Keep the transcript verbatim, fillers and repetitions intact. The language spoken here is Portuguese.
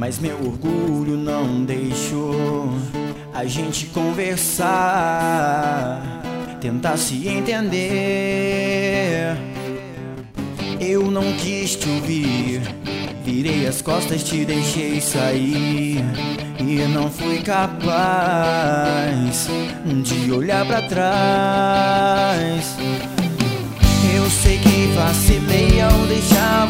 mas meu orgulho não deixou a gente conversar, tentar se entender. Eu não quis te ouvir, virei as costas, te deixei sair e não fui capaz de olhar pra trás. Eu sei que vacilei ao deixar